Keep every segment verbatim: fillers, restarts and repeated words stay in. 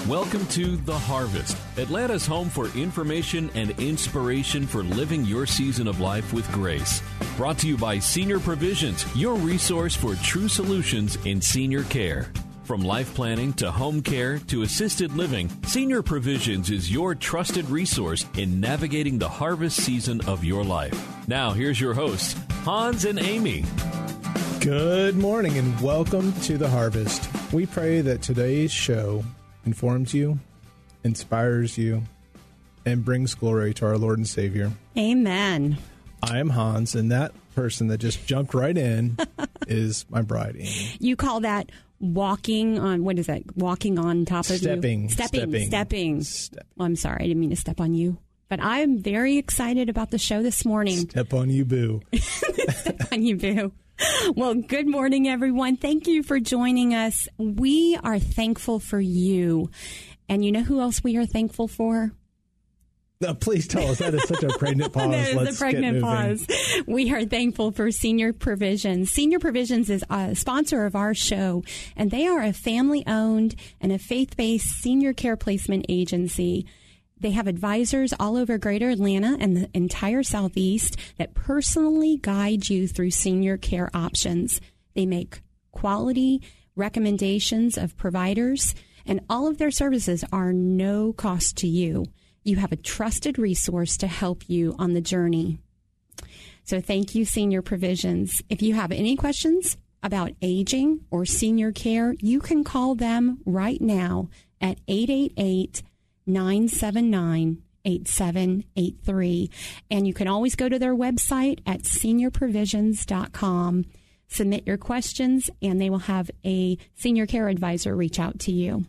Welcome to The Harvest, Atlanta's home for information and inspiration for living your season of life with grace. Brought to you by Senior Provisions, your resource for true solutions in senior care. From life planning to home care to assisted living, Senior Provisions is your trusted resource in navigating the harvest season of your life. Now, here's your hosts, Hans and Amy. Good morning and welcome to The Harvest. We pray that today's show informs you, inspires you, and brings glory to our Lord and Savior. Amen. I am Hans, and that person that just jumped right in is my bride, Amy. You call that walking on, what is that, walking on top of stepping, you? Stepping. Stepping. Stepping. Stepping. Well, I'm sorry, I didn't mean to step on you. But I am very excited about the show this morning. Step on you, boo. Step on you, boo. Well, good morning, everyone. Thank you for joining us. We are thankful for you. And you know who else we are thankful for? No, please tell us. That is such a pregnant pause. That is Let's a pregnant get pause. We are thankful for Senior Provisions. Senior Provisions is a sponsor of our show, and they are a family-owned and a faith-based senior care placement agency. They have advisors all over Greater Atlanta and the entire Southeast that personally guide you through senior care options. They make quality recommendations of providers, and all of their services are no cost to you. You have a trusted resource to help you on the journey. So thank you, Senior Provisions. If you have any questions about aging or senior care, you can call them right now at eight eight eight, nine seven nine, eight seven eight three. And you can always go to their website at senior provisions dot com. Submit your questions, and they will have a senior care advisor reach out to you.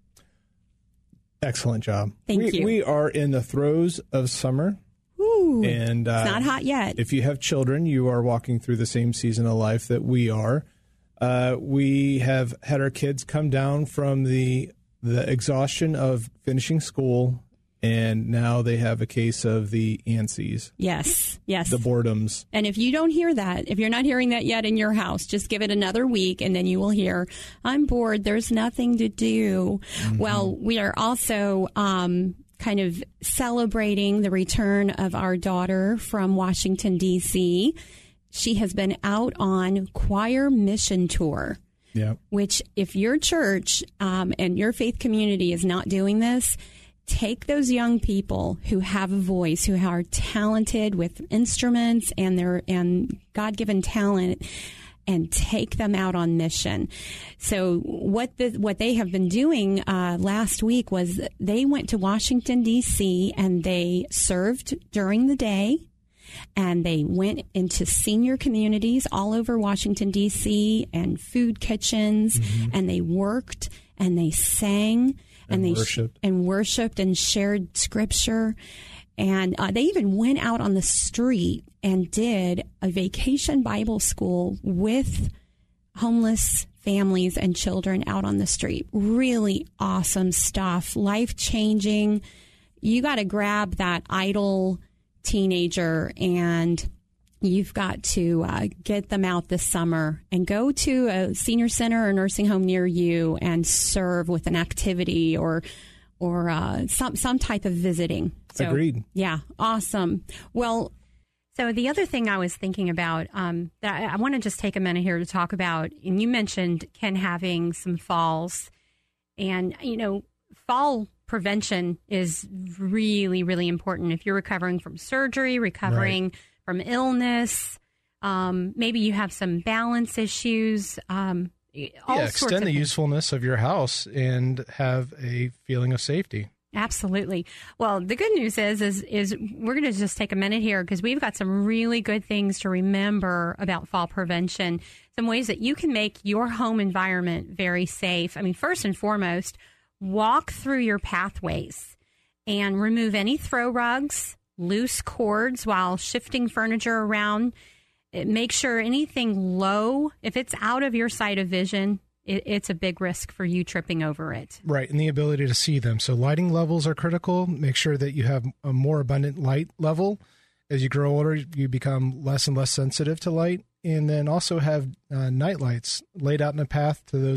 Excellent job. Thank we, you. We are in the throes of summer. Ooh, and uh, it's not hot yet. If you have children, you are walking through the same season of life that we are. Uh, we have had our kids come down from the the exhaustion of finishing school, and now they have a case of the ansies. Yes, yes. The boredoms. And if you don't hear that, if you're not hearing that yet in your house, just give it another week, and then you will hear, I'm bored, there's nothing to do. Mm-hmm. Well, we are also um, kind of celebrating the return of our daughter from Washington, D C She has been out on choir mission tour. Yeah. Which, if your church um, and your faith community is not doing this, take those young people who have a voice, who are talented with instruments and their and God-given talent, and take them out on mission. So what the, what they have been doing uh, last week was they went to Washington, D C, and they served during the day. And they went into senior communities all over Washington, D C, and food kitchens, mm-hmm. and they worked and they sang and, and they worshiped. Sh- and worshiped and shared scripture. And uh, they even went out on the street and did a vacation Bible school with homeless families and children out on the street. Really awesome stuff, life-changing. You got to grab that idle teenager and you've got to uh, get them out this summer and go to a senior center or nursing home near you and serve with an activity or or uh, some some type of visiting. So, agreed. Yeah, awesome. Well, so the other thing I was thinking about um, that I, I want to just take a minute here to talk about, and you mentioned Ken having some falls, and you know, fall prevention is really, really important. If you're recovering from surgery, recovering right. from illness, um, maybe you have some balance issues. Um, all yeah, sorts extend of the things. usefulness of your house and have a feeling of safety. Absolutely. Well, the good news is, is, is we're going to just take a minute here because we've got some really good things to remember about fall prevention, some ways that you can make your home environment very safe. I mean, first and foremost, walk through your pathways and remove any throw rugs, loose cords while shifting furniture around. Make sure anything low, if it's out of your sight of vision, it, it's a big risk for you tripping over it. Right, and the ability to see them. So lighting levels are critical. Make sure that you have a more abundant light level. As you grow older, you become less and less sensitive to light. And then also have uh, night lights laid out in a path to those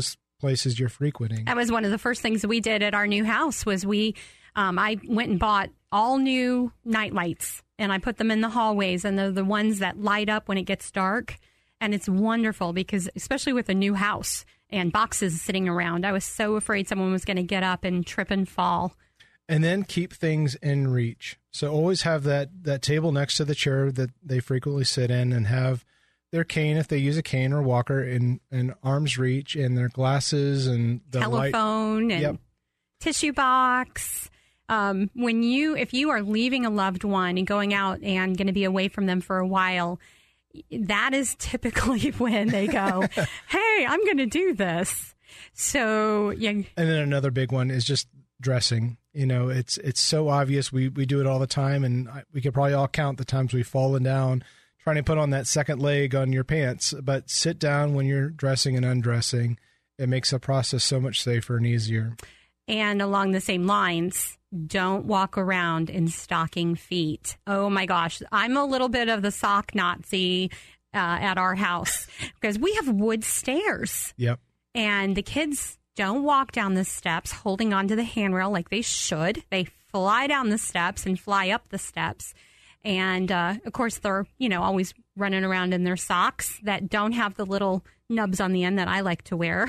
places you're frequenting. That was one of the first things we did at our new house was we, um, I went and bought all new night lights, and I put them in the hallways, and they're the ones that light up when it gets dark. And it's wonderful because, especially with a new house and boxes sitting around, I was so afraid someone was going to get up and trip and fall. And then keep things in reach. So always have that, that table next to the chair that they frequently sit in, and have their cane, if they use a cane or walker, in, in arm's reach, and their glasses and the telephone light. and Yep. tissue box. Um, when you, if you are leaving a loved one and going out and going to be away from them for a while, that is typically when they go, hey, I'm going to do this. So, yeah. And then another big one is just dressing. You know, it's it's so obvious. We, we do it all the time, and I, we could probably all count the times we've fallen down trying to put on that second leg on your pants. But sit down when you're dressing and undressing. It makes the process so much safer and easier. And along the same lines, don't walk around in stocking feet. Oh, my gosh. I'm a little bit of the sock Nazi uh, at our house because we have wood stairs. Yep. And the kids don't walk down the steps holding onto the handrail like they should. They fly down the steps and fly up the steps. And, uh, of course, they're, you know, always running around in their socks that don't have the little nubs on the end that I like to wear.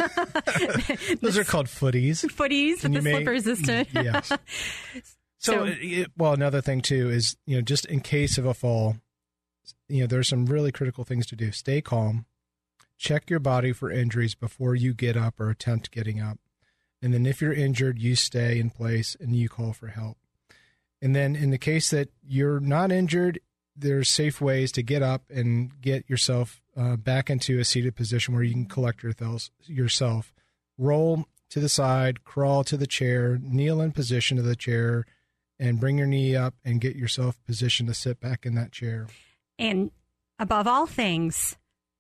Those are called footies. Footies with the may, slip resistant. Yes. So, So- it, well, another thing, too, is, you know, just in case of a fall, you know, there's some really critical things to do. Stay calm. Check your body for injuries before you get up or attempt getting up. And then if you're injured, you stay in place and you call for help. And then in the case that you're not injured, there's safe ways to get up and get yourself uh, back into a seated position where you can collect your thels- yourself. Roll to the side, crawl to the chair, kneel in position to the chair, and bring your knee up and get yourself positioned to sit back in that chair. And above all things,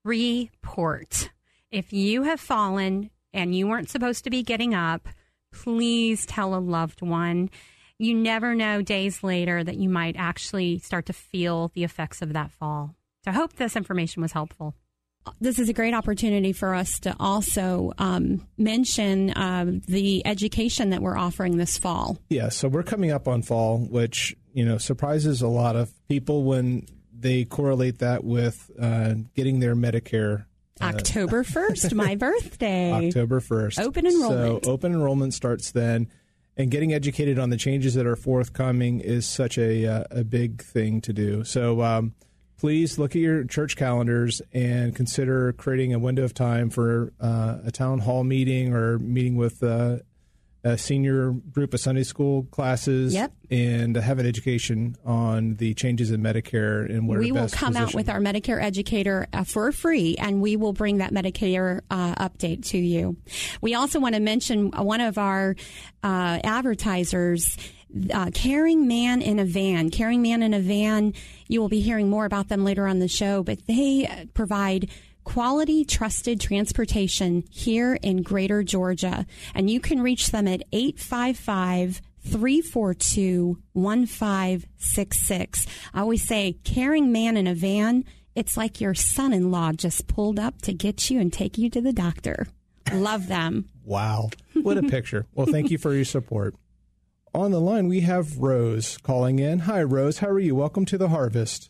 report. If you have fallen and you weren't supposed to be getting up, please tell a loved one. You never know days later that you might actually start to feel the effects of that fall. So I hope this information was helpful. This is a great opportunity for us to also um, mention uh, the education that we're offering this fall. Yeah, so we're coming up on fall, which, you know, surprises a lot of people when they correlate that with uh, getting their Medicare. Uh, October first, my birthday. October first. Open enrollment. So open enrollment starts then. And getting educated on the changes that are forthcoming is such a uh, a big thing to do. So um, please look at your church calendars and consider creating a window of time for uh, a town hall meeting or meeting with uh, a senior group of Sunday school classes. Yep. And have an education on the changes in Medicare and where we will best come position. out with our Medicare educator uh, for free, and we will bring that Medicare uh, update to you. We also want to mention one of our uh, advertisers, uh, Caring Man in a Van. Caring Man in a Van, you will be hearing more about them later on the show, but they provide quality, trusted transportation here in Greater Georgia. And you can reach them at eight five five, three four two, one five six six. I always say, Caring Man in a Van, it's like your son-in-law just pulled up to get you and take you to the doctor. Love them. Wow. What a picture. Well, thank you for your support. On the line, we have Rose calling in. Hi, Rose. How are you? Welcome to The Harvest.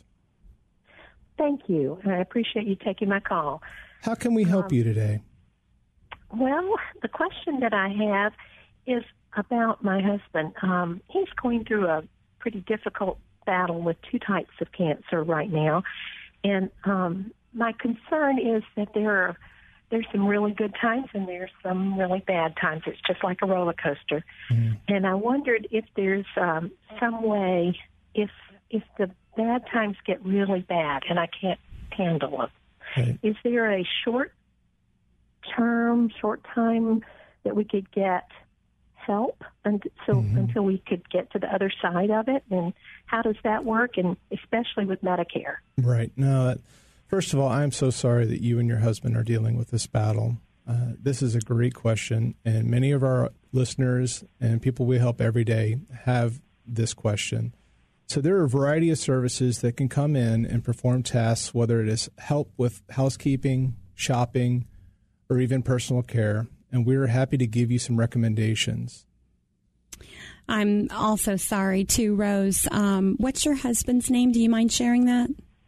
Thank you. I appreciate you taking my call. How can we help um, you today? Well, the question that I have is about my husband. Um, he's going through a pretty difficult battle with two types of cancer right now. And um, my concern is that there are there's some really good times and there's some really bad times. It's just like a roller coaster. Mm-hmm. And I wondered if there's um, some way, if if the bad times get really bad and I can't handle them, right. Is there a short term, short time that we could get help and so mm-hmm. until we could get to the other side of it? And how does that work? And especially with Medicare. Right. No, that, first of all, I'm so sorry that you and your husband are dealing with this battle. Uh, this is a great question, and many of our listeners and people we help every day have this question. So there are a variety of services that can come in and perform tasks, whether it is help with housekeeping, shopping, or even personal care, and we're happy to give you some recommendations. I'm also sorry, too, Rose. Um, what's your husband's name? Do you mind sharing that?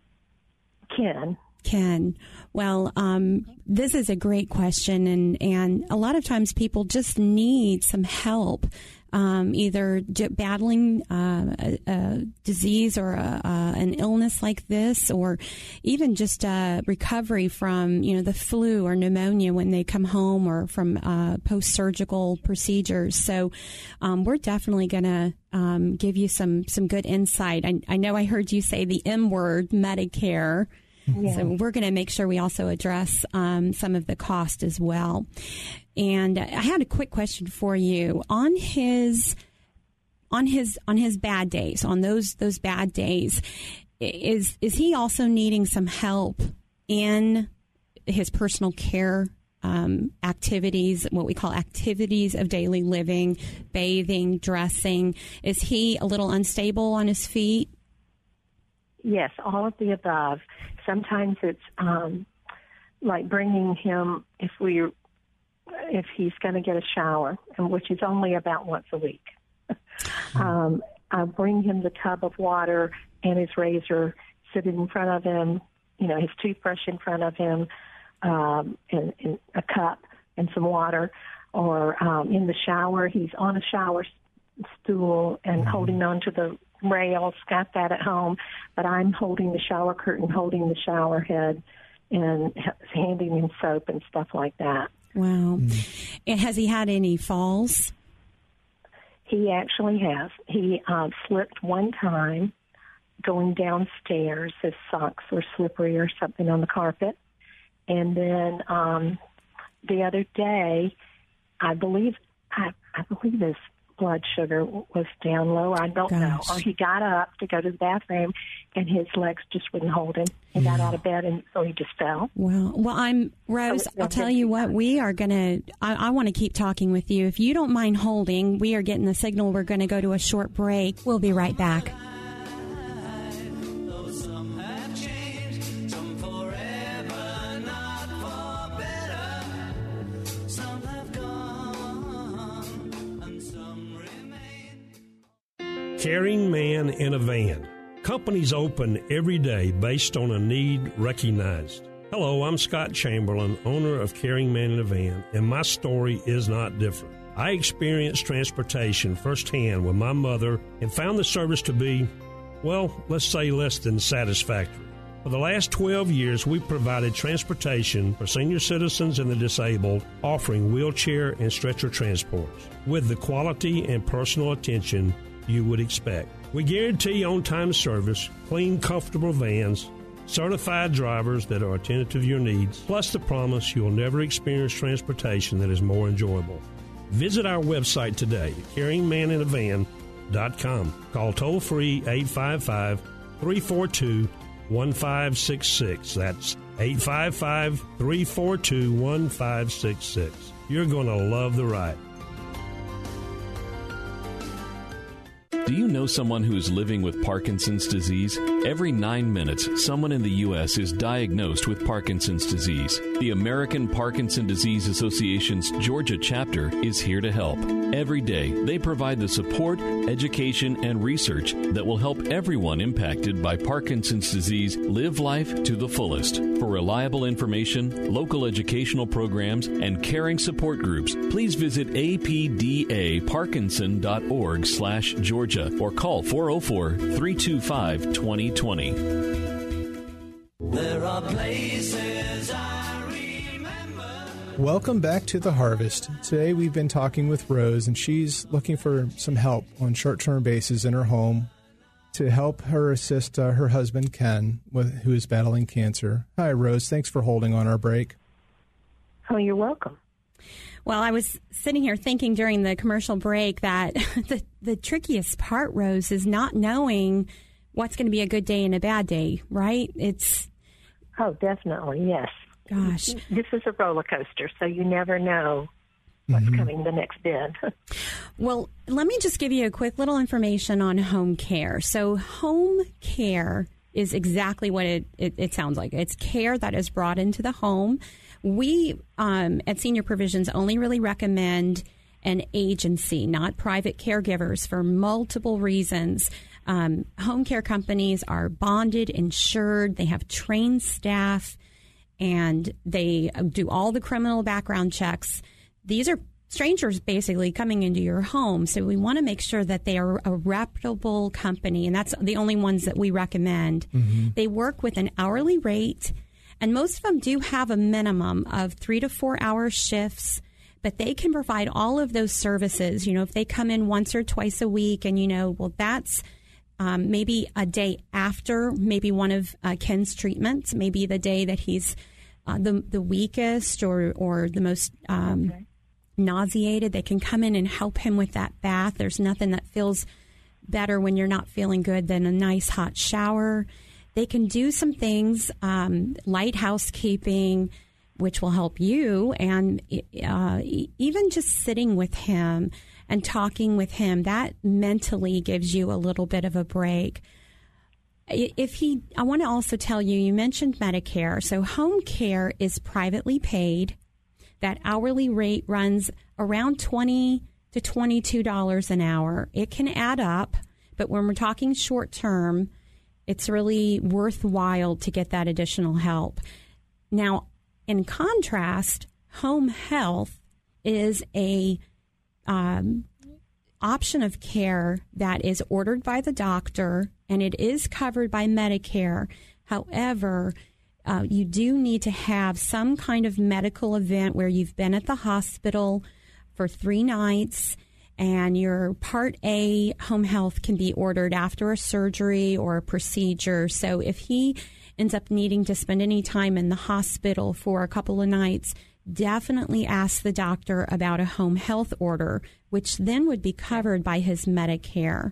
Ken. Ken. Well, um, this is a great question, and, and a lot of times people just need some help, um, either j- battling uh, a, a disease or a, uh, an illness like this, or even just uh, recovery from, you know, the flu or pneumonia when they come home, or from uh, post-surgical procedures. So um, we're definitely going to um, give you some, some good insight. I, I know I heard you say the M word, Medicare. Yeah. So we're going to make sure we also address um, some of the cost as well. And I had a quick question for you on his on his on his bad days, on those those bad days. Is is he also needing some help in his personal care um, activities, what we call activities of daily living, bathing, dressing? Is he a little unstable on his feet? Yes, all of the above. Sometimes it's um, like bringing him, if we, if he's going to get a shower, and which is only about once a week. um, I bring him the tub of water and his razor, sit in front of him, you know, his toothbrush in front of him, um, and, and a cup and some water. Or um, in the shower, he's on a shower stool and mm-hmm. holding on to the rails, got that at home, but I'm holding the shower curtain, holding the shower head, and handing him soap and stuff like that. Wow. Mm. And has he had any falls? He actually has. He uh, slipped one time going downstairs. His socks were slippery or something on the carpet. And then um, the other day, I believe, I, I believe his blood sugar was down low. I don't Gosh. know. Or he got up to go to the bathroom, and his legs just wouldn't hold him. He yeah. got out of bed, and so he just fell. Well, well, I'm Rose. So I'll tell you what. We are going to. I, I want to keep talking with you. If you don't mind holding, we are getting the signal. We're going to go to a short break. We'll be right back. Caring Man in a Van. Companies open every day based on a need recognized. Hello, I'm Scott Chamberlain, owner of Caring Man in a Van, and my story is not different. I experienced transportation firsthand with my mother and found the service to be, well, let's say less than satisfactory. For the last twelve years, we've provided transportation for senior citizens and the disabled, offering wheelchair and stretcher transports with the quality and personal attention you would expect. We guarantee on-time service, clean, comfortable vans, certified drivers that are attentive to your needs, plus the promise you'll never experience transportation that is more enjoyable. Visit our website today, caring man in a van dot com. Call toll-free eight five five, three four two, one five six six. That's eight five five, three four two, one five six six. You're going to love the ride. Do you know someone who is living with Parkinson's disease? Every nine minutes, someone in the U S is diagnosed with Parkinson's disease. The American Parkinson Disease Association's Georgia chapter is here to help. Every day, they provide the support, education, and research that will help everyone impacted by Parkinson's disease live life to the fullest. For reliable information, local educational programs, and caring support groups, please visit a p d a parkinson dot org slash Georgia. Or call four oh four, three two five, two oh two oh. There are places I remember. Welcome back to The Harvest. Today we've been talking with Rose, and she's looking for some help on short-term basis in her home to help her assist uh, her husband, Ken, with, who is battling cancer. Hi, Rose. Thanks for holding on our break. Oh, you're welcome. Well, I was sitting here thinking during the commercial break that the, the trickiest part, Rose, is not knowing what's going to be a good day and a bad day, right? It's Oh, definitely, yes. Gosh. This is a roller coaster, so you never know what's mm-hmm. coming the next bend. Well, let me just give you a quick little information on home care. So home care is exactly what it, it, it sounds like. It's care that is brought into the home we um, at Senior Provisions only really recommend an agency, not private caregivers, for multiple reasons. Um, home care companies are bonded, insured, they have trained staff, and they do all the criminal background checks. These are strangers basically coming into your home, so we want to make sure that they are a reputable company, and that's the only ones that we recommend. Mm-hmm. They work with an hourly rate, and most of them do have a minimum of three to four hour shifts, but they can provide all of those services. You know, if they come in once or twice a week and, you know, well, that's um, maybe a day after maybe one of uh, Ken's treatments, maybe the day that he's uh, the the weakest or, or the most um, okay. nauseated. They can come in and help him with that bath. There's nothing that feels better when you're not feeling good than a nice hot shower. They can do some things, um, light housekeeping, which will help you, and uh, even just sitting with him and talking with him, that mentally gives you a little bit of a break. If he, I want to also tell you, you mentioned Medicare. So home care is privately paid. That hourly rate runs around twenty to twenty-two dollars an hour. It can add up, but when we're talking short term, it's really worthwhile to get that additional help. Now, in contrast, home health is a um, option of care that is ordered by the doctor, and it is covered by Medicare. However, uh, you do need to have some kind of medical event where you've been at the hospital for three nights, and your Part A home health can be ordered after a surgery or a procedure. So if he ends up needing to spend any time in the hospital for a couple of nights, definitely ask the doctor about a home health order, which then would be covered by his Medicare.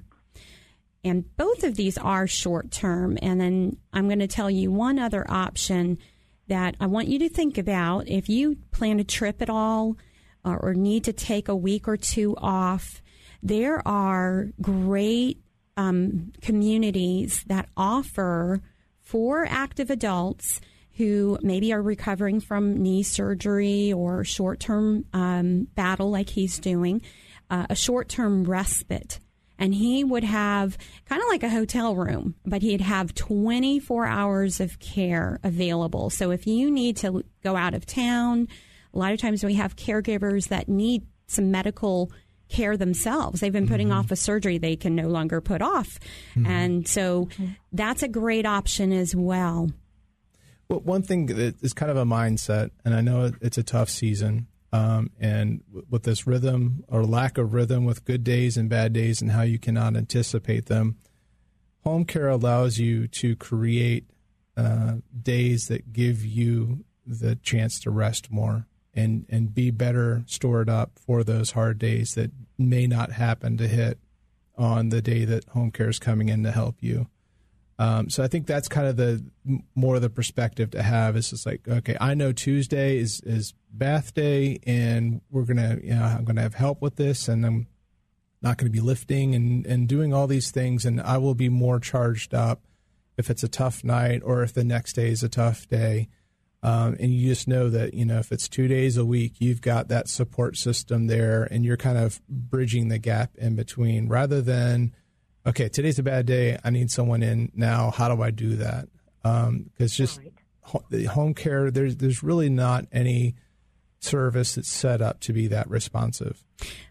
And both of these are short term. And then I'm going to tell you one other option that I want you to think about. If you plan a trip at all, or need to take a week or two off, there are great um, communities that offer for active adults who maybe are recovering from knee surgery or short-term um, battle like he's doing, uh, a short-term respite. And he would have kind of like a hotel room, but he'd have twenty-four hours of care available. So if you need to go out of town, a lot of times we have caregivers that need some medical care themselves. They've been putting mm-hmm. off a surgery they can no longer put off. Mm-hmm. And so that's a great option as well. Well, one thing that is kind of a mindset, and I know it's a tough season, um, and with this rhythm or lack of rhythm with good days and bad days and how you cannot anticipate them, home care allows you to create uh, days that give you the chance to rest more. And, and be better stored up for those hard days that may not happen to hit on the day that home care is coming in to help you. Um, so I think that's kind of the more the perspective to have is just like, okay, I know Tuesday is, is bath day, and we're gonna, you know, I'm gonna have help with this, and I'm not going to be lifting and, and doing all these things, and I will be more charged up if it's a tough night or if the next day is a tough day. Um, and you just know that, you know, if it's two days a week, you've got that support system there, and you're kind of bridging the gap in between rather than, okay, today's a bad day, I need someone in now. How do I do that? Because um, just right. ho- the home care, there's there's really not any service that's set up to be that responsive.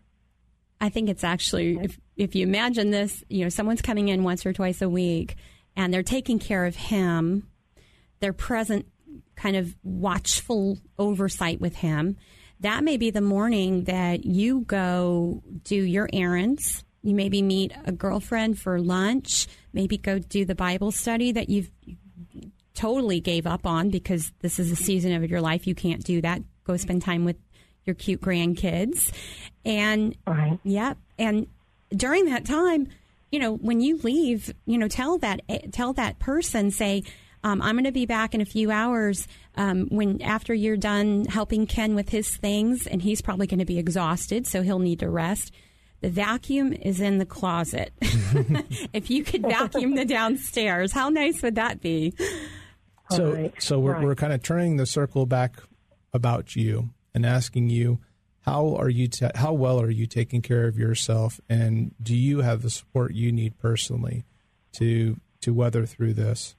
I think it's actually, if, if you imagine this, you know, someone's coming in once or twice a week, and they're taking care of him, they're present, kind of watchful oversight with him. That may be the morning that you go do your errands. You maybe meet a girlfriend for lunch, maybe go do the Bible study that you've totally gave up on because this is a season of your life. You can't do that. Go spend time with your cute grandkids. And right. yeah, and during that time, you know, when you leave, you know, tell that tell that person, say, Um, I'm going to be back in a few hours um, when after you're done helping Ken with his things, and he's probably going to be exhausted, so he'll need to rest. The vacuum is in the closet. If you could vacuum the downstairs, how nice would that be? So, right. so we're right. we're kind of turning the circle back about you and asking you, how are you? Ta- how well are you taking care of yourself, and do you have the support you need personally to to weather through this?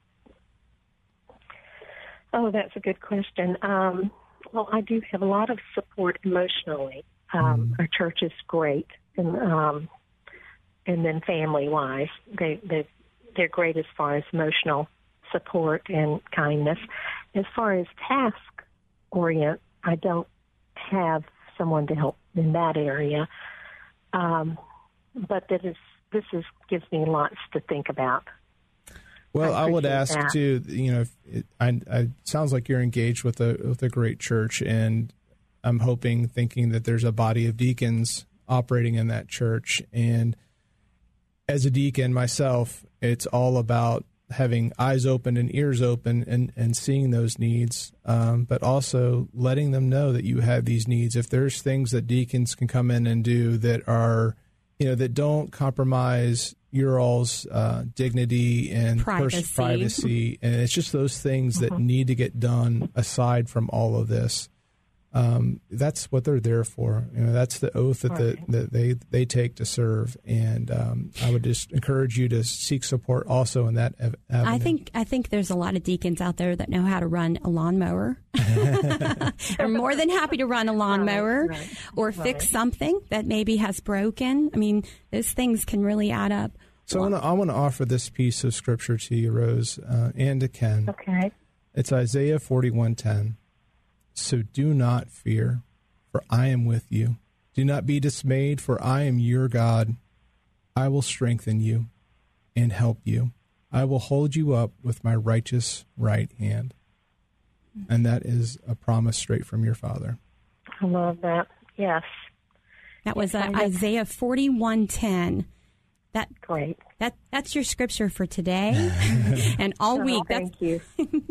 Oh, that's a good question. Um, well, I do have a lot of support emotionally. Um, Mm. Our church is great, and um, and then family-wise, they they they're great as far as emotional support and kindness. As far as task orient, I don't have someone to help in that area, um, but that is this is gives me lots to think about. Well, I, I would ask that. too. You know, it, I, I sounds like you're engaged with a with a great church, and I'm hoping, thinking that there's a body of deacons operating in that church. And as a deacon myself, it's all about having eyes open and ears open and, and seeing those needs, um, but also letting them know that you have these needs. If there's things that deacons can come in and do that are, you know, that don't compromise your all's uh, dignity and Privacy. pers- privacy, and it's just those things that Mhm. need to get done aside from all of this. Um, that's what they're there for. You know, that's the oath that, the, Right. that they they take to serve. And um, I would just encourage you to seek support also in that av- avenue. I think I think there's a lot of deacons out there that know how to run a lawnmower. Are more than happy to run a lawnmower Right, right, or fix right. something that maybe has broken. I mean, those things can really add up. So I want to I want to offer this piece of scripture to you, Rose, uh, and to Ken. Okay. It's Isaiah forty-one ten. So do not fear, for I am with you. Do not be dismayed, for I am your God. I will strengthen you and help you. I will hold you up with my righteous right hand. And that is a promise straight from your Father. I love that. Yes. That was uh, Yes, I- Isaiah forty-one ten. That Great. that that's your scripture for today and all Oh, week. That's thank you.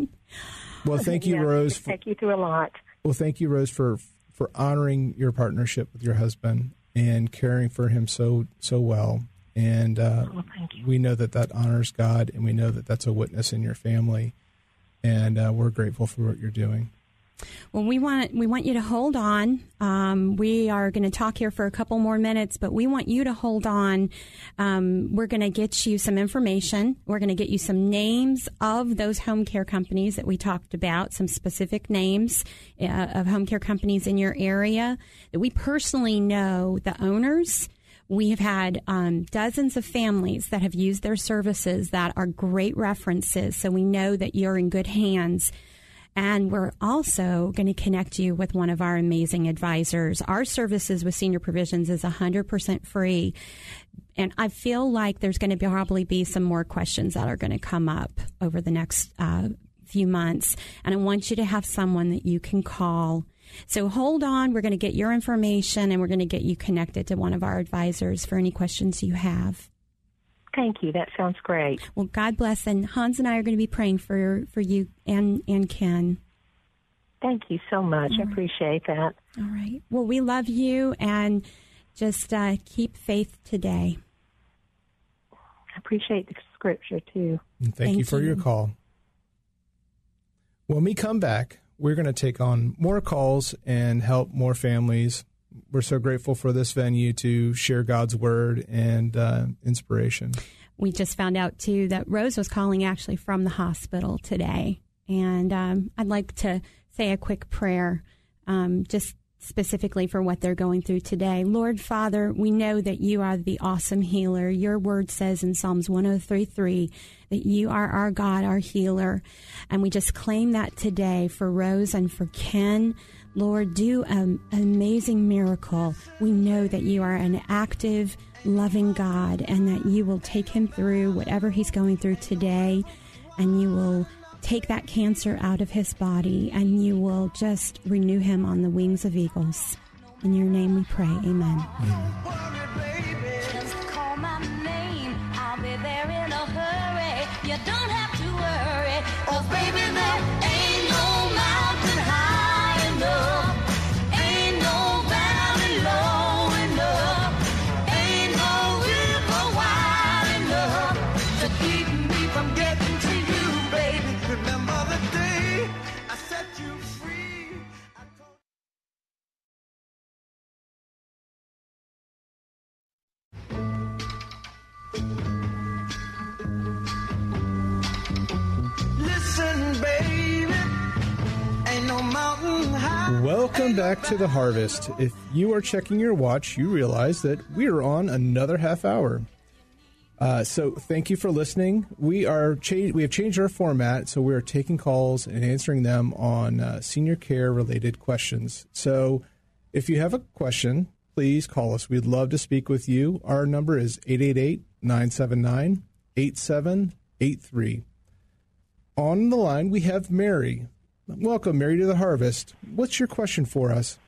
Well, thank you, Yeah, Rose. it For, take you through a lot. well, thank you, Rose, for for honoring your partnership with your husband and caring for him so so well. And uh, Oh, thank you. we know that that honors God, and we know that that's a witness in your family. And uh, we're grateful for what you're doing. Well, we want we want you to hold on. Um, we are going to talk here for a couple more minutes, but we want you to hold on. Um, we're going to get you some information. We're going to get you some names of those home care companies that we talked about, some specific names uh, of home care companies in your area that we personally know the owners. We have had um, dozens of families that have used their services that are great references, so we know that you're in good hands. And we're also going to connect you with one of our amazing advisors. Our services with Senior Provisions is one hundred percent free. And I feel like there's going to be, probably be some more questions that are going to come up over the next uh, few months. And I want you to have someone that you can call. So hold on. We're going to get your information, and we're going to get you connected to one of our advisors for any questions you have. Thank you. That sounds great. Well, God bless. And Hans and I are going to be praying for, for you and, and Ken. Thank you so much. All I right. appreciate that. All right. Well, we love you, and just uh, keep faith today. I appreciate the scripture, too. And thank, Thank you for you. your call. When we come back, we're going to take on more calls and help more families. We're so grateful for this venue to share God's word and uh, inspiration. We just found out, too, that Rose was calling actually from the hospital today. And um, I'd like to say a quick prayer um, just specifically for what they're going through today. Lord Father, we know that you are the awesome healer. Your word says in Psalms one oh three three that you are our God, our healer. And we just claim that today for Rose and for Ken. Lord, do an amazing miracle. We know that you are an active, loving God, and that you will take him through whatever he's going through today, and you will take that cancer out of his body, and you will just renew him on the wings of eagles. In your name we pray. Amen. Just call my name, I'll be there in a hurry. You don't have to worry, 'cause baby, there ain't no mountain high enough, ain't no valley low enough, ain't no river wide enough to keep me from getting to you, baby. Remember the day I set you free. Welcome back to The Harvest. If you are checking your watch, you realize that we are on another half hour. Uh, so thank you for listening. We are cha- we have changed our format, so we are taking calls and answering them on uh, senior care related questions. So if you have a question, please call us. We'd love to speak with you. Our number is eight eight eight, nine seven nine, eight seven eight three. On the line, we have Mary. Welcome, Mary, to The Harvest. What's your question for us?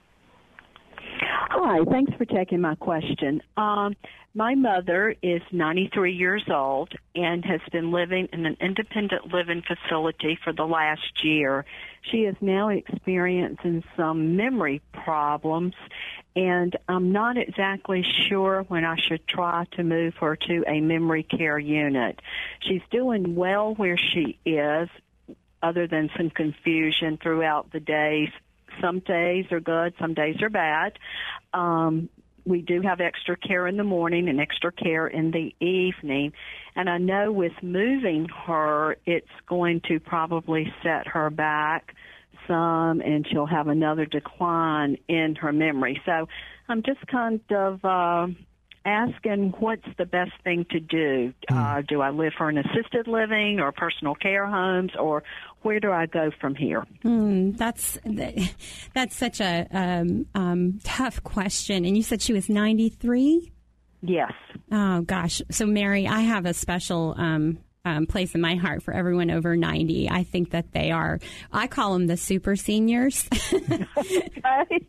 Hi, thanks for taking my question. Um, my mother is ninety-three years old and has been living in an independent living facility for the last year. She is now experiencing some memory problems, and I'm not exactly sure when I should try to move her to a memory care unit. She's doing well where she is, other than some confusion throughout the days. Some days are good, some days are bad. Um, we do have extra care in the morning and extra care in the evening. And I know with moving her, it's going to probably set her back some, and she'll have another decline in her memory. So I'm just kind of uh, asking what's the best thing to do. Mm. Uh, do I live her in assisted living or personal care homes, or where do I go from here? Mm, that's that's such a um, um, tough question. And you said she was ninety-three? Yes. Oh, gosh. So, Mary, I have a special um, um, place in my heart for everyone over ninety. I think that they are, I call them the super seniors. Okay.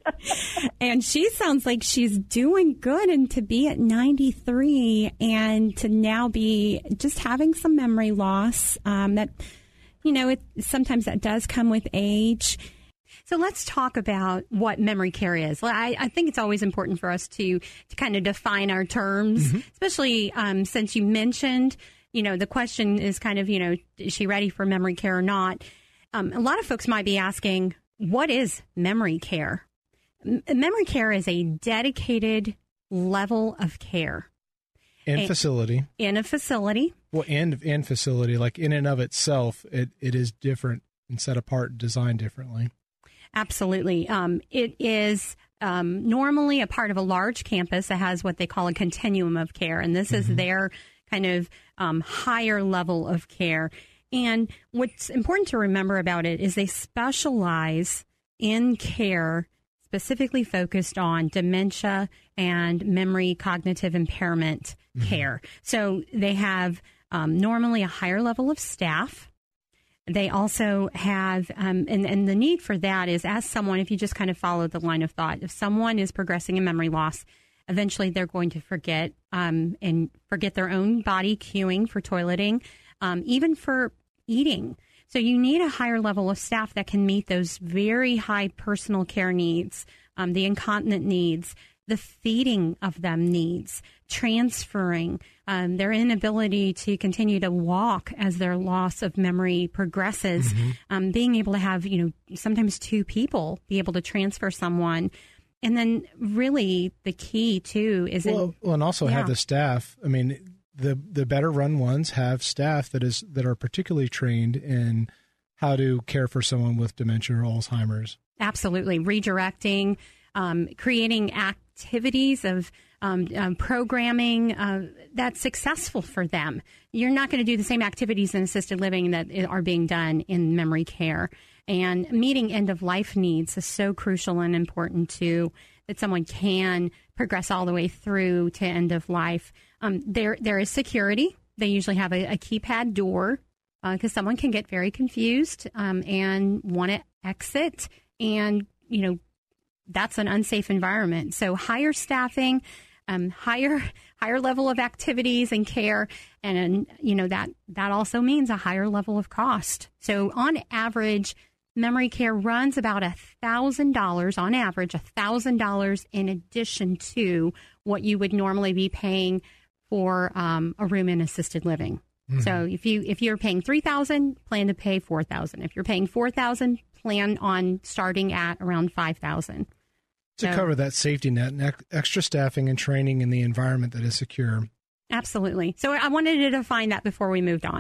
And she sounds like she's doing good, and to be at ninety-three and to now be just having some memory loss um, that... You know, it, sometimes that does come with age. So let's talk about what memory care is. I, I think it's always important for us to, to kind of define our terms, mm-hmm. especially um, since you mentioned, you know, the question is kind of, you know, is she ready for memory care or not? Um, a lot of folks might be asking, what is memory care? M- memory care is a dedicated level of care. In a, facility. In a facility. Well, and and facility, like in and of itself, it, it is different and set apart, designed differently. Absolutely. Um, it is um, normally a part of a large campus that has what they call a continuum of care, and this mm-hmm. is their kind of um, higher level of care. And what's important to remember about it is they specialize in care specifically focused on dementia and memory cognitive impairment mm-hmm. care. So they have um, normally a higher level of staff. They also have, um, and, and the need for that is as someone, if you just kind of follow the line of thought, if someone is progressing in memory loss, eventually they're going to forget um, and forget their own body cueing for toileting, um, even for eating. So you need a higher level of staff that can meet those very high personal care needs, um, the incontinent needs, the feeding of them needs, transferring, um, their inability to continue to walk as their loss of memory progresses, mm-hmm. um, being able to have, you know, sometimes two people be able to transfer someone. And then really the key, too, is... Well, in, well and also yeah. have the staff. I mean... The the better run ones have staff that is that are particularly trained in how to care for someone with dementia or Alzheimer's. Absolutely. Redirecting, um, creating activities of um, um, programming uh, that's successful for them. You're not going to do the same activities in assisted living that are being done in memory care. And meeting end-of-life needs is so crucial and important, too, that someone can progress all the way through to end of life. Um, there, there is security. They usually have a, a keypad door because uh, someone can get very confused um, and want to exit. And, you know, that's an unsafe environment. So higher staffing, um, higher higher level of activities and care. And, and, you know, that, that also means a higher level of cost. So on average, memory care runs about one thousand dollars on average, one thousand dollars in addition to what you would normally be paying for um, a room in assisted living. Mm-hmm. So if you if you're paying three thousand dollars, plan to pay four thousand dollars. If you're paying four thousand dollars, plan on starting at around five thousand dollars. To so, cover that safety net and ex- extra staffing and training in the environment that is secure. Absolutely. So I wanted to define that before we moved on.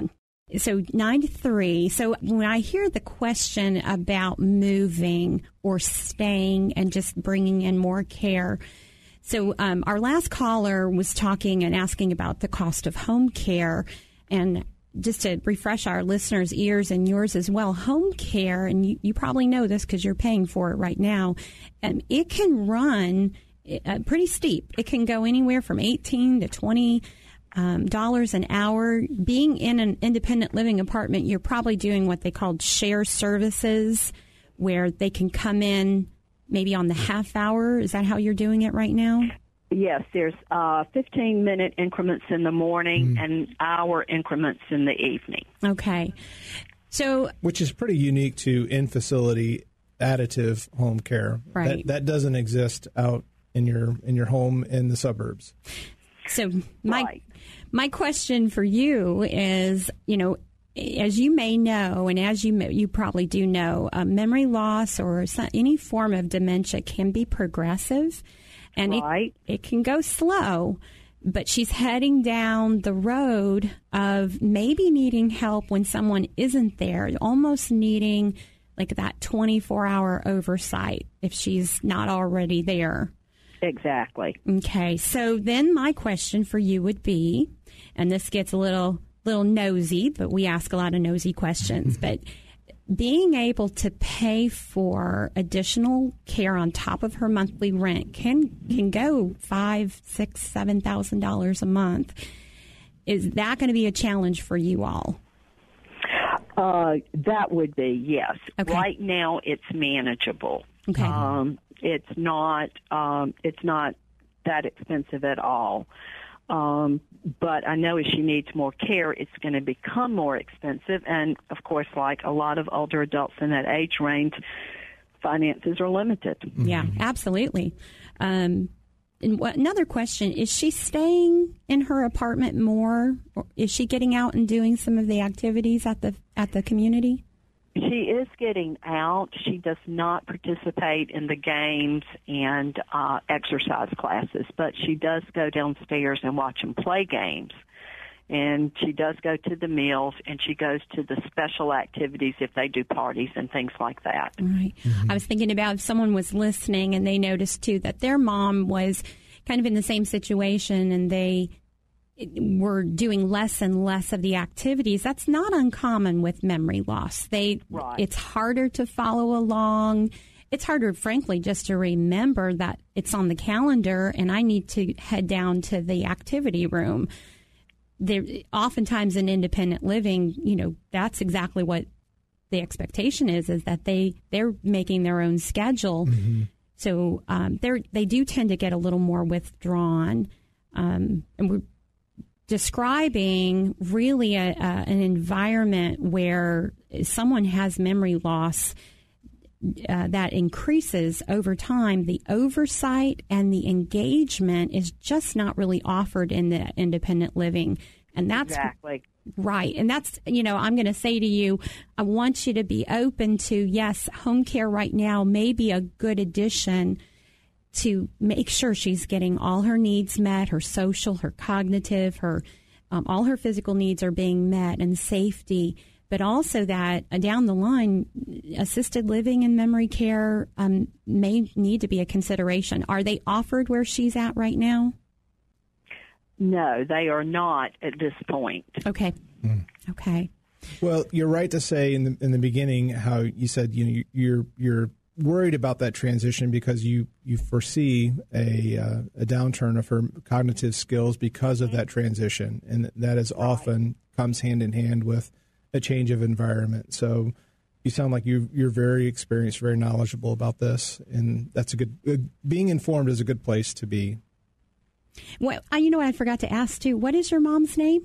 So ninety-three. So when I hear the question about moving or staying and just bringing in more care, so um, our last caller was talking and asking about the cost of home care. And just to refresh our listeners' ears and yours as well, home care, and you, you probably know this because you're paying for it right now, um, it can run uh, pretty steep. It can go anywhere from eighteen to twenty Um, dollars an hour. Being in an independent living apartment, you're probably doing what they call share services, where they can come in maybe on the half hour. Is that how you're doing it right now? Yes, there's uh, fifteen-minute increments in the morning mm. and hour increments in the evening. Okay. So, which is pretty unique to in-facility additive home care. Right. That, that doesn't exist out in your in your home in the suburbs. So my right. my question for you is, you know, as you may know, and as you you probably do know, uh, memory loss or some, any form of dementia can be progressive, and right. it, it can go slow. But she's heading down the road of maybe needing help when someone isn't there, almost needing like that twenty-four hour oversight if she's not already there. Exactly. Okay. So then my question for you would be, and this gets a little little nosy, but we ask a lot of nosy questions, but being able to pay for additional care on top of her monthly rent can can go five, six, seven thousand dollars a month. Is that going to be a challenge for you all? Uh, that would be, yes. Okay. Right now, it's manageable. Okay. Um, it's not. Um, it's not that expensive at all. Um, but I know as she needs more care, it's going to become more expensive. And of course, like a lot of older adults in that age range, finances are limited. Yeah, absolutely. Um, and what, another question, is she staying in her apartment more? Or is she getting out and doing some of the activities at the at the community? She is getting out. She does not participate in the games and uh, exercise classes, but she does go downstairs and watch them play games. And she does go to the meals, and she goes to the special activities if they do parties and things like that. Right. Mm-hmm. I was thinking about if someone was listening and they noticed, too, that their mom was kind of in the same situation and they were doing less and less of the activities. That's not uncommon with memory loss. They, right. It's harder to follow along. It's harder, frankly, just to remember that it's on the calendar and I need to head down to the activity room. There, oftentimes in independent living, you know, that's exactly what the expectation is, is that they, they're making their own schedule. Mm-hmm. So um, they're, they do tend to get a little more withdrawn. Um, and we're describing really a, a, an environment where someone has memory loss uh, that increases over time. The oversight and the engagement is just not really offered in the independent living. And that's exactly right. And that's, you know, I'm going to say to you, I want you to be open to, yes, home care right now may be a good addition to make sure she's getting all her needs met, her social, her cognitive, her um, all her physical needs are being met, and safety, but also that uh, down the line, assisted living and memory care um, may need to be a consideration. Are they offered where she's at right now? No, they are not at this point. Okay. Mm. Okay. Well, you're right to say in the in the beginning how you said, you know, you're you're worried about that transition because you, you foresee a uh, a downturn of her cognitive skills because of that transition, and that is often comes hand in hand with a change of environment. So you sound like you you're very experienced, very knowledgeable about this, and that's a good uh, being informed is a good place to be. Well, you know what I forgot to ask too. What is your mom's name?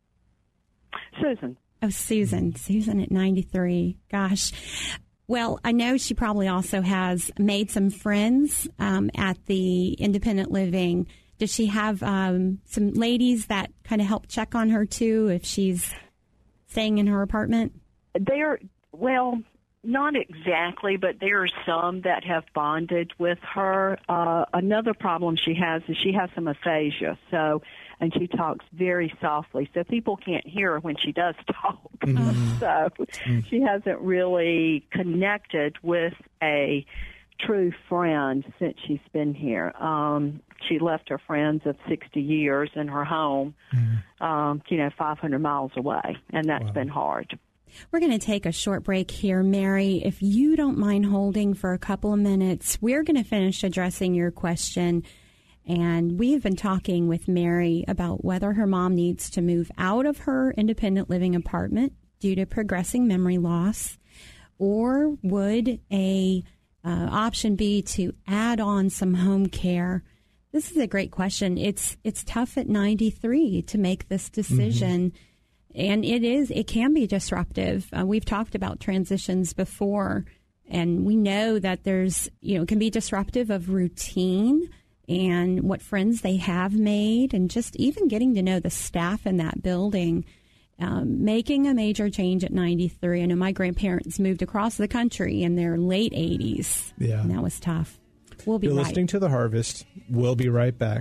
Susan. Oh, Susan. Susan at ninety-three. Gosh. Well, I know she probably also has made some friends um, at the independent living. Does she have um, some ladies that kind of help check on her too if she's staying in her apartment? They're well. not exactly, but there are some that have bonded with her. Uh, another problem she has is she has some aphasia, so and she talks very softly, so people can't hear her when she does talk. Mm-hmm. So mm-hmm. she hasn't really connected with a true friend since she's been here. Um, she left her friends of sixty years in her home, mm-hmm. um, you know, five hundred miles away, and that's wow. been hard. We're going to take a short break here. Mary, if you don't mind holding for a couple of minutes, we're going to finish addressing your question. And we have been talking with Mary about whether her mom needs to move out of her independent living apartment due to progressing memory loss, or would a uh, option be to add on some home care? This is a great question. It's it's tough at ninety-three to make this decision. Mm-hmm. And it is, it can be disruptive. Uh, we've talked about transitions before, and we know that there's, you know, it can be disruptive of routine and what friends they have made, and just even getting to know the staff in that building. Um, making a major change at ninety-three. I know my grandparents moved across the country in their late eighties. Yeah. And that was tough. We'll be You're right. listening to The Harvest. We'll be right back.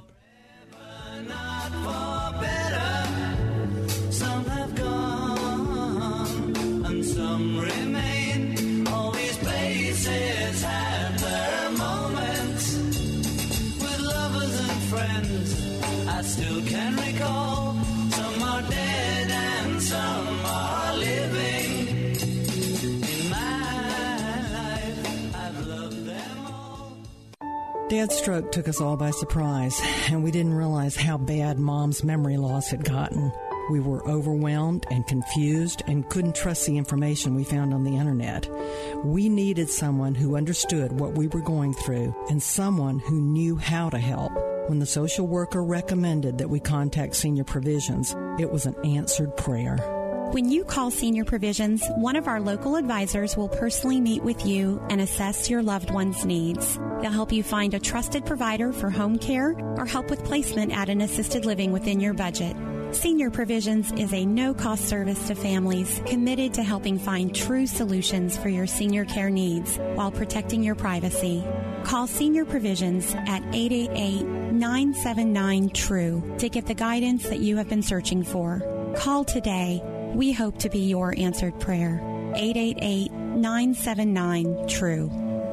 Some remain. All these places have their moments. With lovers and friends, I still can recall. Some are dead and some are living. In my life, I've loved them all. Dad's stroke took us all by surprise, and we didn't realize how bad Mom's memory loss had gotten. We were overwhelmed and confused and couldn't trust the information we found on the internet. We needed someone who understood what we were going through and someone who knew how to help. When the social worker recommended that we contact Senior Provisions, it was an answered prayer. When you call Senior Provisions, one of our local advisors will personally meet with you and assess your loved one's needs. They'll help you find a trusted provider for home care or help with placement at an assisted living within your budget. Senior Provisions is a no-cost service to families committed to helping find true solutions for your senior care needs while protecting your privacy. Call Senior Provisions at eight eight eight, nine seven nine, T R U E to get the guidance that you have been searching for. Call today. We hope to be your answered prayer. eight eight eight, nine seven nine, T R U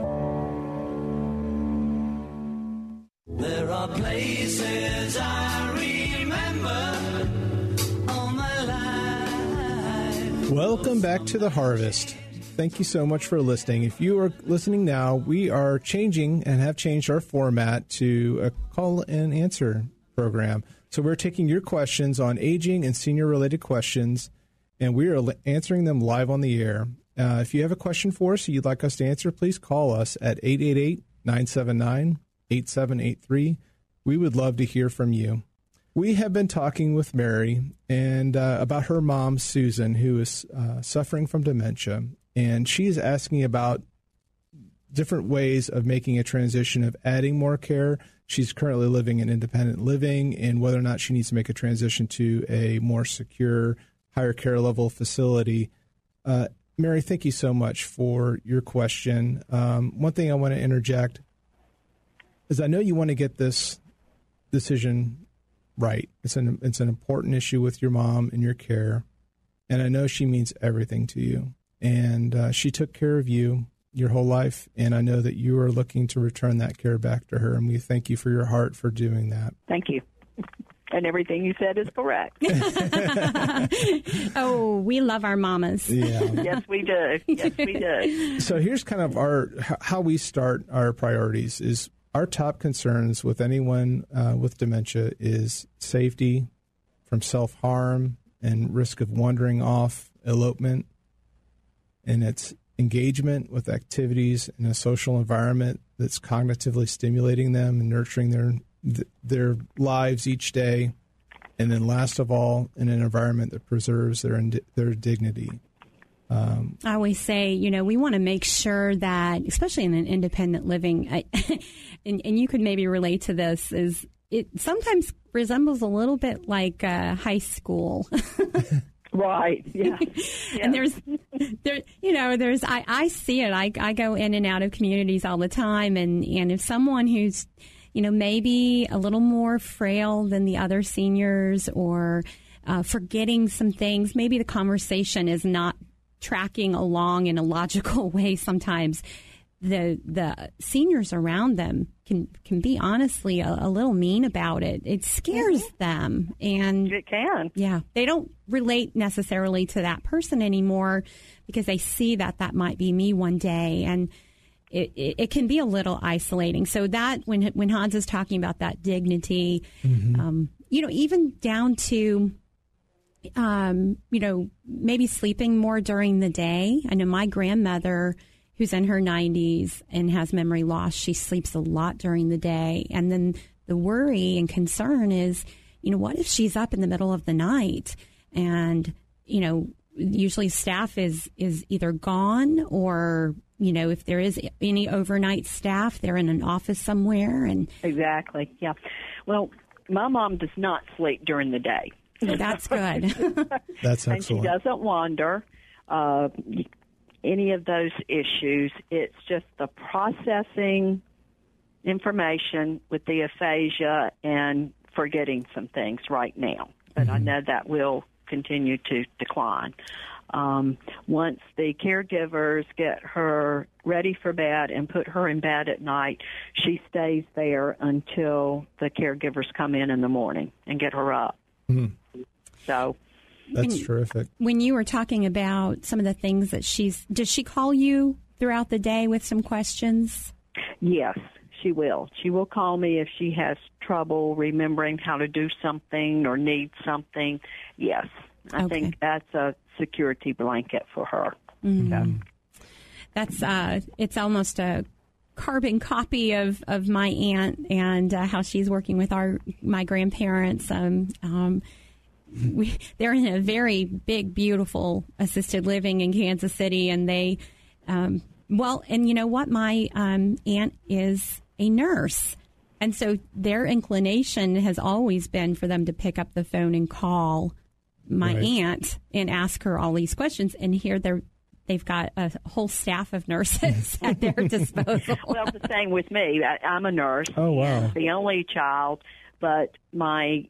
E. There are places I remember all my life. Welcome back to The Harvest. Thank you so much for listening. If you are listening now, we are changing and have changed our format to a call and answer program. So we're taking your questions on aging and senior-related questions, and we are answering them live on the air. Uh, if you have a question for us you'd like us to answer, please call us at eight eight eight, nine seven nine, eight seven eight three. We would love to hear from you. We have been talking with Mary and uh, about her mom, Susan, who is uh, suffering from dementia, and she's asking about different ways of making a transition, of adding more care. She's currently living in independent living, and whether or not she needs to make a transition to a more secure, higher care level facility. Uh, Mary, thank you so much for your question. Um, one thing I want to interject is I know you want to get this decision right. It's an it's an important issue with your mom and your care, and I know she means everything to you. And uh, she took care of you your whole life, and I know that you are looking to return that care back to her, and we thank you for your heart for doing that. Thank you. And everything you said is correct. Oh, we love our mamas. Yeah. Yes, we do. Yes, we do. So here's kind of our how we start our priorities is our top concerns with anyone uh, with dementia is safety from self-harm and risk of wandering off, elopement, and it's engagement with activities in a social environment that's cognitively stimulating them and nurturing their their lives each day, and then last of all, in an environment that preserves their their dignity. Um, I always say, you know, we want to make sure that, especially in an independent living, I, and, and you could maybe relate to this, is it sometimes resembles a little bit like uh, high school. Right. Yeah. yeah. And there's, there, you know, there's, I, I see it. I, I go in and out of communities all the time. And, and if someone who's, you know, maybe a little more frail than the other seniors or uh, forgetting some things, maybe the conversation is not tracking along in a logical way sometimes, the the seniors around them can can be honestly a, a little mean about it. It scares mm-hmm. them, and it can. Yeah, they don't relate necessarily to that person anymore because they see that that might be me one day, and it, it, it can be a little isolating. So that when when Hans is talking about that dignity, mm-hmm. um, you know, even down to um, you know, maybe sleeping more during the day. I know my grandmother, who's in her nineties and has memory loss, she sleeps a lot during the day. And then the worry and concern is, you know, what if she's up in the middle of the night and, you know, usually staff is, is either gone or, you know, if there is any overnight staff, they're in an office somewhere. And exactly. Yeah. Well, my mom does not sleep during the day. So that's good. That's excellent. And she doesn't wander. Uh, any of those issues. It's just the processing information with the aphasia and forgetting some things right now. But mm-hmm. I know that will continue to decline. Um, once the caregivers get her ready for bed and put her in bed at night, she stays there until the caregivers come in in the morning and get her up. Mm-hmm. So that's when, terrific. When you were talking about some of the things that she's, does she call you throughout the day with some questions? Yes, she will. She will call me if she has trouble remembering how to do something or needs something. Yes, I okay. think that's a security blanket for her. Mm-hmm. So. That's uh, it's almost a carbon copy of, of my aunt and uh, how she's working with our my grandparents. Um, um, we, they're in a very big, beautiful assisted living in Kansas City, and they, um, well, and you know what? My um, aunt is a nurse, and so their inclination has always been for them to pick up the phone and call my right. aunt and ask her all these questions, and here they're they've got a whole staff of nurses at their disposal. Well, the same with me. I, I'm a nurse. Oh, wow. The only child, but my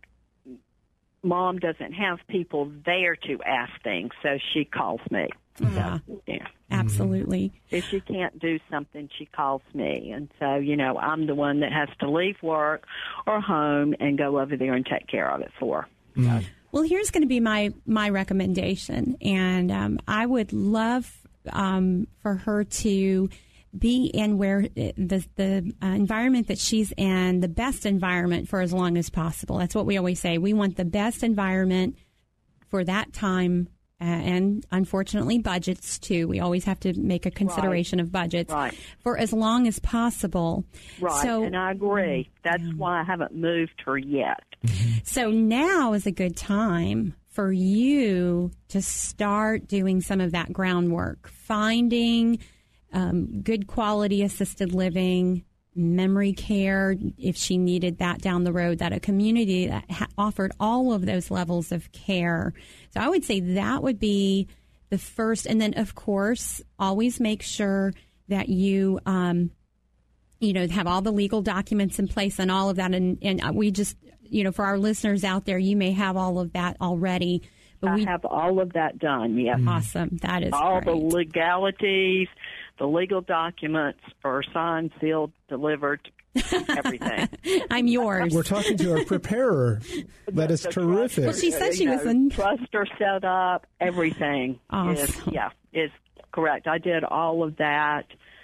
mom doesn't have people there to ask things, so she calls me. Uh-huh. So, yeah. Absolutely. If she can't do something, she calls me. And so, you know, I'm the one that has to leave work or home and go over there and take care of it for her. Mm. So. Well, here's going to be my, my recommendation, and um, I would love um, for her to be in where the the uh, environment that she's in, the best environment for as long as possible. That's what we always say. We want the best environment for that time, uh, and unfortunately, budgets too. We always have to make a consideration right. of budgets right. for as long as possible. Right, so, and I agree. That's yeah. why I haven't moved her yet. So now is a good time for you to start doing some of that groundwork, finding um, good quality assisted living, memory care, if she needed that down the road, that a community that ha- offered all of those levels of care. So I would say that would be the first. And then, of course, always make sure that you, um, you know, have all the legal documents in place and all of that. And, and we just, you know, for our listeners out there, you may have all of that already. But I we have all of that done, yes. Awesome. That is all great. the legalities, the legal documents are signed, sealed, delivered, everything. I'm yours. We're talking to our preparer. That is The terrific. Well, she said uh, she you was know, in- Truster set up, everything. Awesome. Is, yeah, is correct. I did all of that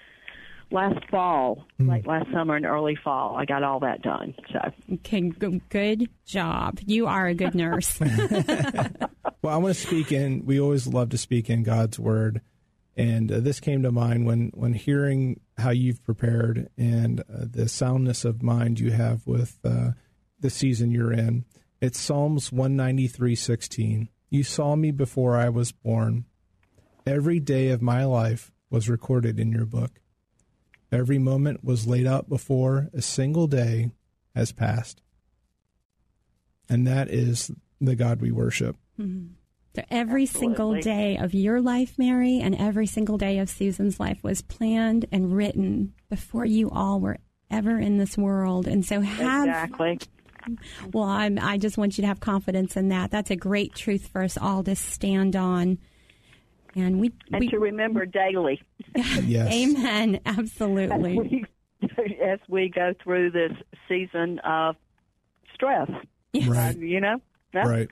last fall, Mm. late last summer and early fall. I got all that done. So Okay, g- good job. You are a good nurse. Well, I want to speak in, we always love to speak in God's word. And uh, this came to mind when, when hearing how you've prepared and uh, the soundness of mind you have with uh, the season you're in. It's Psalms one ninety-three sixteen. You saw me before I was born. Every day of my life was recorded in your book. Every moment was laid out before a single day has passed. And that is the God we worship. Mm-hmm. So every Absolutely. single day of your life, Mary, and every single day of Susan's life was planned and written before you all were ever in this world. And so have... Exactly. Well, I'm, I just want you to have confidence in that. That's a great truth for us all to stand on. And we... And we, to remember daily. Yes. Amen. As Absolutely. we, as we go through this season of stress. Right. Uh, you know? Yeah. Right.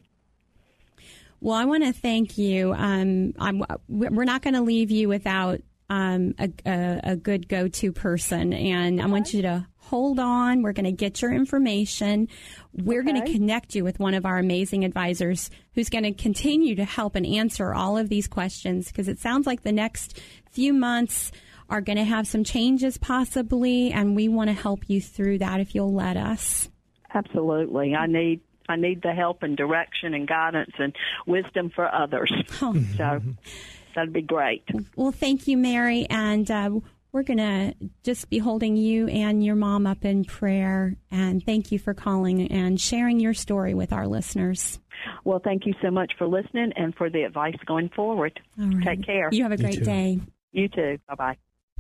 Well, I want to thank you. Um, I'm, we're not going to leave you without um, a, a, a good go-to person, and I want you to hold on. We're going to get your information. We're Okay. going to connect you with one of our amazing advisors who's going to continue to help and answer all of these questions, because it sounds like the next few months are going to have some changes possibly, and we want to help you through that if you'll let us. Absolutely. I need I need the help and direction and guidance and wisdom for others. Oh. So that'd be great. Well, thank you, Mary, and uh, we're going to just be holding you and your mom up in prayer, and thank you for calling and sharing your story with our listeners. Well, thank you so much for listening and for the advice going forward. All right. Take care. You have a You great too. day. You too. Bye-bye.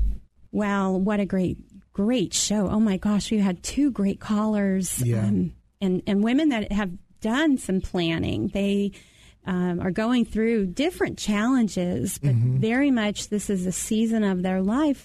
Well, what a great, great show. Oh, my gosh, we had two great callers. Yeah. Um, and, and women that have done some planning. They um, are going through different challenges, but Mm-hmm. very much this is a season of their life.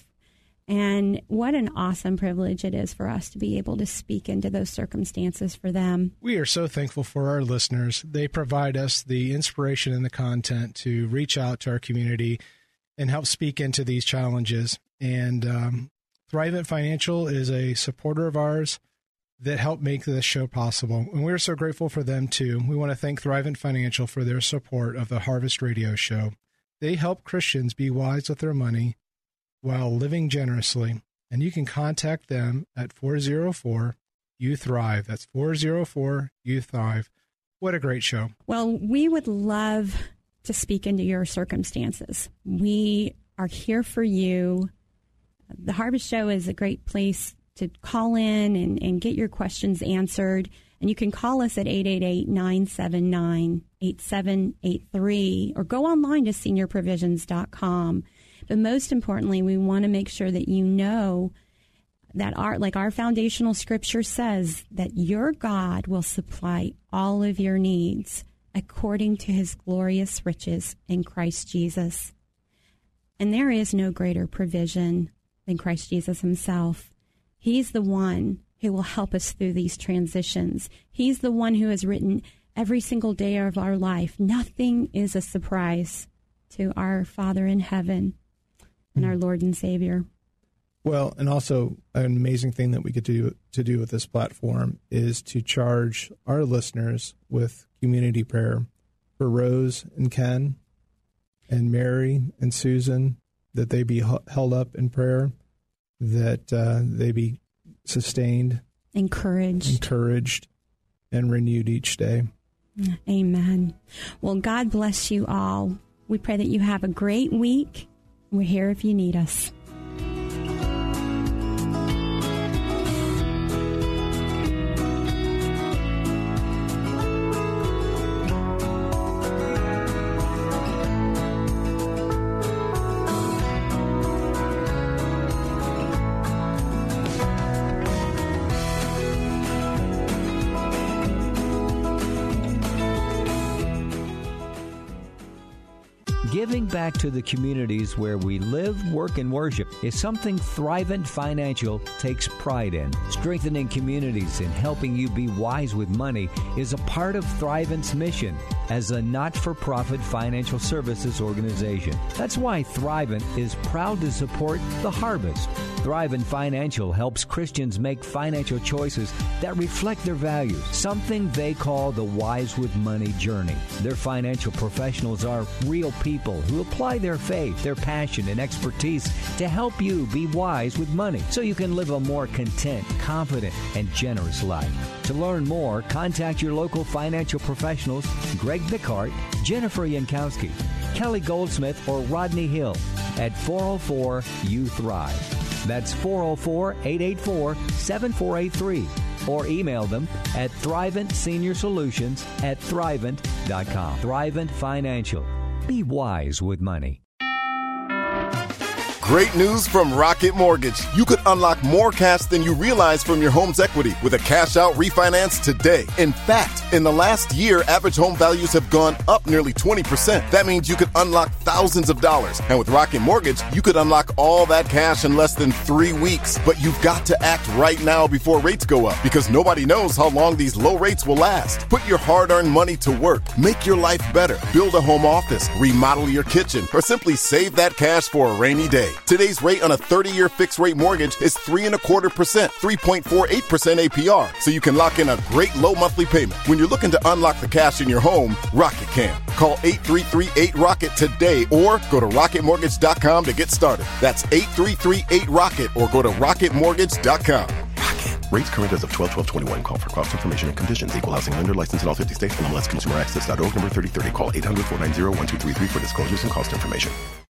And what an awesome privilege it is for us to be able to speak into those circumstances for them. We are so thankful for our listeners. They provide us the inspiration and the content to reach out to our community and help speak into these challenges. And um, Thrivent Financial is a supporter of ours that help make this show possible. And we're so grateful for them, too. We want to thank Thrivent Financial for their support of the Harvest Radio Show. They help Christians be wise with their money while living generously. And you can contact them at four oh four, U Thrive. That's four oh four, U Thrive. What a great show. Well, we would love to speak into your circumstances. We are here for you. The Harvest Show is a great place to call in and, and get your questions answered. And you can call us at eight eight eight, nine seven nine, eight seven eight three or go online to senior provisions dot com. But most importantly, we want to make sure that you know that our, like our foundational scripture says, that your God will supply all of your needs according to his glorious riches in Christ Jesus. And there is no greater provision than Christ Jesus himself. He's the one who will help us through these transitions. He's the one who has written every single day of our life. Nothing is a surprise to our Father in heaven and our Lord and Savior. Well, and also an amazing thing that we get to do, to do with this platform is to charge our listeners with community prayer for Rose and Ken and Mary and Susan, that they be h- held up in prayer, that uh, they be sustained, Encouraged. encouraged, and renewed each day. Amen. Well, God bless you all. We pray that you have a great week. We're here if you need us. Giving back to the communities where we live, work, and worship is something Thrivent Financial takes pride in. Strengthening communities and helping you be wise with money is a part of Thrivent's mission as a not-for-profit financial services organization. That's why Thrivent is proud to support The Harvest. Thrivent Financial helps Christians make financial choices that reflect their values, something they call the Wise with Money journey. Their financial professionals are real people who apply their faith, their passion, and expertise to help you be wise with money so you can live a more content, confident, and generous life. To learn more, contact your local financial professionals, Greg Bickart, Jennifer Yankowski, Kelly Goldsmith, or Rodney Hill at four oh four, U Thrive. That's four oh four, eight eight four, seven four eight three. Or email them at Thrivent Senior Solutions at thrivent dot com. Thrivent Financial. Be wise with money. Great news from Rocket Mortgage. You could unlock more cash than you realize from your home's equity with a cash-out refinance today. In fact, in the last year, average home values have gone up nearly twenty percent. That means you could unlock thousands of dollars. And with Rocket Mortgage, you could unlock all that cash in less than three weeks. But you've got to act right now before rates go up, because nobody knows how long these low rates will last. Put your hard-earned money to work. Make your life better. Build a home office. Remodel your kitchen. Or simply save that cash for a rainy day. Today's rate on a thirty-year fixed-rate mortgage is three and a quarter percent, three point four eight percent A P R, so you can lock in a great low monthly payment. When you're looking to unlock the cash in your home, Rocket can. Call eight three three eight ROCKET today or go to rocket mortgage dot com to get started. That's eight three three eight ROCKET or go to rocket mortgage dot com. Rocket. Rates current as of twelve twelve twenty-one. Call for cost information and conditions. Equal housing lender licensed in all fifty states. N M L S consumer access dot org number thirty thirty. Call eight hundred four nine zero one two three three for disclosures and cost information.